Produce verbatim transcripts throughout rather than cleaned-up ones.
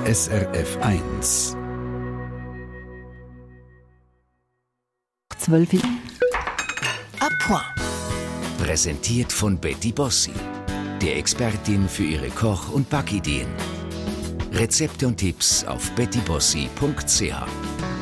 S R F eins. zwölf Uhr. À point. Präsentiert von Betty Bossi, der Expertin für ihre Koch- und Backideen. Rezepte und Tipps auf betty bossi punkt c h.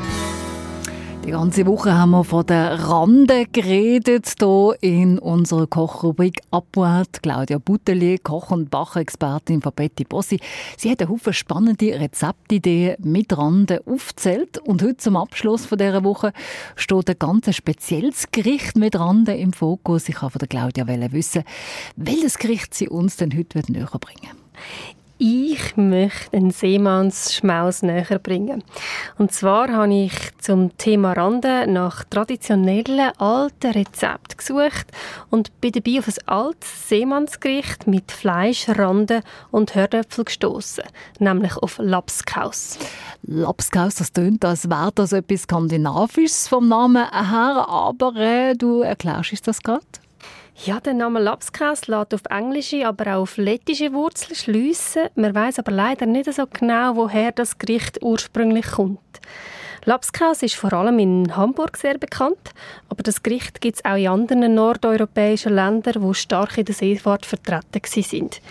Die ganze Woche haben wir von der Rande geredet, hier in unserer Kochrubrik «À point». Claudia Boutelier, Koch- und Bachexpertin von Betty Bossi. Sie hat einen Haufen spannende Rezeptideen mit Rande aufgezählt. Und heute zum Abschluss von dieser Woche steht ein ganz spezielles Gericht mit Rande im Fokus. Ich wollte von der Claudia wissen, welches Gericht sie uns denn heute näher bringen will. Ich möchte einen Seemannsschmaus näher bringen. Und zwar habe ich zum Thema Rande nach traditionellen alten Rezepten gesucht und bin dabei auf ein altes Seemannsgericht mit Fleisch, Rande und Herdöpfel gestoßen, nämlich auf Lapskaus. Lapskaus, das tönt, als wäre das etwas Skandinavisches vom Namen her, aber äh, du erklärst uns das gerade? Ja, der Name Lapskaus lässt auf englische, aber auch auf lettische Wurzeln schliessen. Man weiss aber leider nicht so genau, woher das Gericht ursprünglich kommt. Lapskaus ist vor allem in Hamburg sehr bekannt, aber das Gericht gibt es auch in anderen nordeuropäischen Ländern, die stark in der Seefahrt vertreten sind.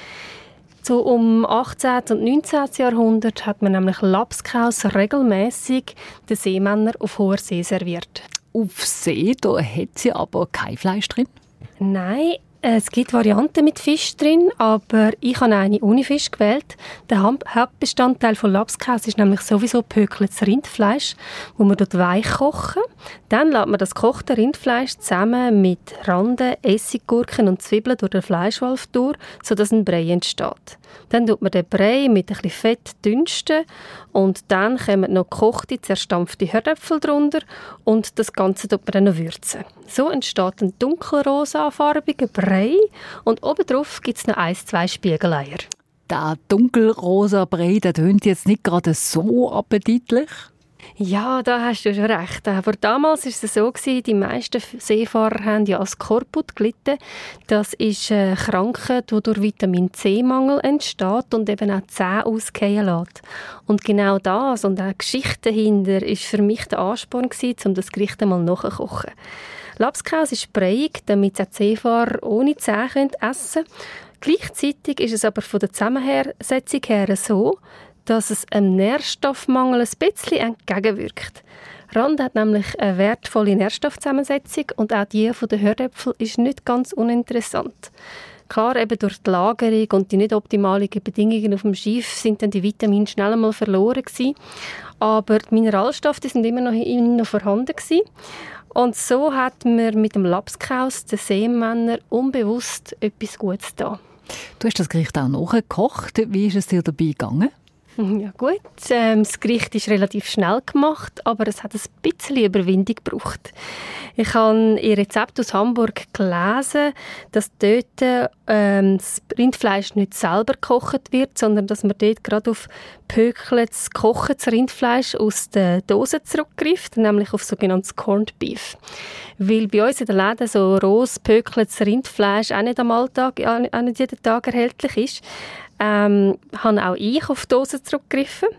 So um achtzehnten und neunzehnten Jahrhundert hat man nämlich Lapskaus regelmäßig den Seemännern auf hoher See serviert. Auf See, da hat sie aber kein Fleisch drin? Nein, es gibt Varianten mit Fisch drin, aber ich habe eine ohne Fisch gewählt. Der Hauptbestandteil von Lapskaus ist nämlich sowieso gepökeltes Rindfleisch, das man dort weich kochen. Dann lässt man das gekochte Rindfleisch zusammen mit Rande, Essiggurken und Zwiebeln durch den Fleischwolf durch, sodass ein Brei entsteht. Dann tut man den Brei mit ein bisschen Fett dünsten und dann kommen noch gekochte, zerstampfte Herdöpfel drunter und das Ganze tut man dann noch würzen. So entsteht ein dunkelrosafarbiger Brei und obendrauf gibt es noch ein, zwei Spiegeleier. Der dunkelrosa Brei, der tönt jetzt nicht gerade so appetitlich. Ja, da hast du schon recht. Aber damals war es so, die meisten Seefahrer haben ja als Skorbut gelitten. Das ist eine Krankheit, die durch Vitamin-C-Mangel entsteht und eben auch die Zähne ausgehen lässt. Und genau das und auch die Geschichte dahinter war für mich der Ansporn, um das Gericht einmal nachzukochen. Lapskaus ist breiig, damit auch die Seefahrer ohne Zähne essen können. Gleichzeitig ist es aber von der Zusammensetzung her so, dass es einem Nährstoffmangel ein bisschen entgegenwirkt. Rande hat nämlich eine wertvolle Nährstoffzusammensetzung und auch die von den Herdöpfeln ist nicht ganz uninteressant. Klar, eben durch die Lagerung und die nicht optimalen Bedingungen auf dem Schiff sind dann die Vitamine schnell einmal verloren gewesen. Aber die Mineralstoffe die sind immer noch, immer noch vorhanden gewesen. Und so hat man mit dem Lapskaus den Seemännern unbewusst etwas Gutes getan. Du hast das Gericht auch nachgekocht. Wie ist es dir dabei gegangen? Ja gut, ähm, das Gericht ist relativ schnell gemacht, aber es hat ein bisschen Überwindung gebraucht. Ich habe ihr Rezept aus Hamburg gelesen, dass dort ähm, das Rindfleisch nicht selber gekocht wird, sondern dass man dort gerade auf pökeltes, gekochtes Rindfleisch aus der Dose zurückgreift, nämlich auf sogenanntes Corned Beef. Weil bei uns in den Läden so rohes, pökeltes Rindfleisch auch nicht am Alltag, auch nicht jeden Tag erhältlich ist, Ähm, habe auch ich auf die Dose zurückgegriffen.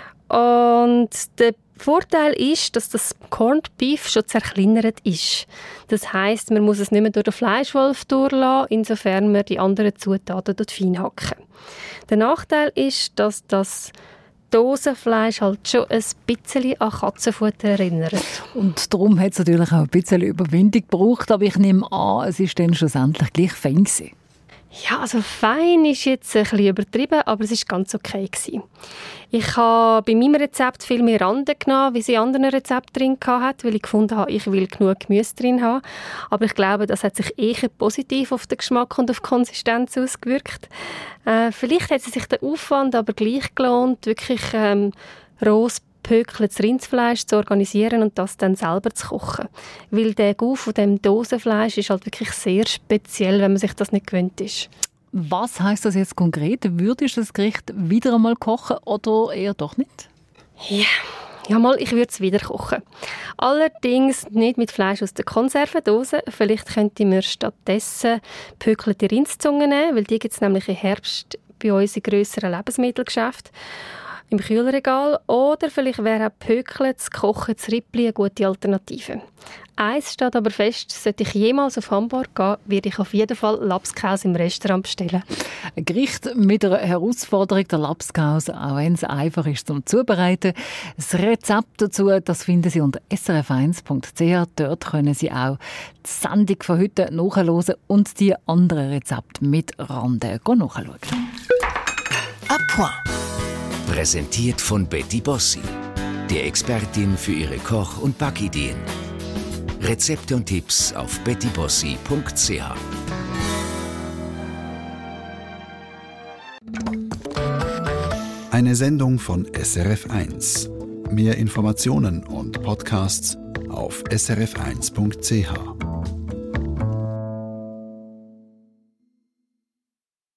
Und der Vorteil ist, dass das Corned Beef schon zerkleinert ist. Das heisst, man muss es nicht mehr durch den Fleischwolf durchlassen, insofern wir die anderen Zutaten dort fein hacken. Der Nachteil ist, dass das Dosenfleisch halt schon ein bisschen an Katzenfutter erinnert. Und darum hat es natürlich auch ein bisschen Überwindung gebraucht, aber ich nehme an, es war dann schlussendlich gleich fein gewesen. Ja, also fein ist jetzt ein bisschen übertrieben, aber es war ganz okay gewesen. Ich habe bei meinem Rezept viel mehr Rande genommen, wie sie in anderen Rezepten drin hatte, weil ich gefunden habe, ich will genug Gemüse drin haben. Aber ich glaube, das hat sich eher positiv auf den Geschmack und auf die Konsistenz ausgewirkt. Äh, vielleicht hat sich der Aufwand aber gleich gelohnt, wirklich ähm, rohes pökeltes Rindfleisch zu organisieren und das dann selber zu kochen. Weil der Gau von dem Dosenfleisch ist halt wirklich sehr speziell, wenn man sich das nicht gewöhnt ist. Was heisst das jetzt konkret? Würdest du das Gericht wieder einmal kochen oder eher doch nicht? Ja, ja mal, ich würde es wieder kochen. Allerdings nicht mit Fleisch aus der Konservendose. Vielleicht könnte man stattdessen pökelte Rindszungen nehmen, weil die gibt es nämlich im Herbst bei uns in grösseren Lebensmittelgeschäften. im Kühlregal oder vielleicht wäre auch Pökeltes, gekochtes Rippli eine gute Alternative. Eins steht aber fest, sollte ich jemals auf Hamburg gehen, werde ich auf jeden Fall Labskaus im Restaurant bestellen. Ein Gericht mit einer Herausforderung, der Labskaus, auch wenn es einfach ist zum Zubereiten. Das Rezept dazu, das finden Sie unter s r f eins punkt c h. Dort können Sie auch die Sendung von heute nachhören und die anderen Rezepte mit Rande nachschauen. À point. Präsentiert von Betty Bossi, der Expertin für ihre Koch- und Backideen. Rezepte und Tipps auf betty bossi punkt c h. Eine Sendung von S R F eins. Mehr Informationen und Podcasts auf s r f eins punkt c h.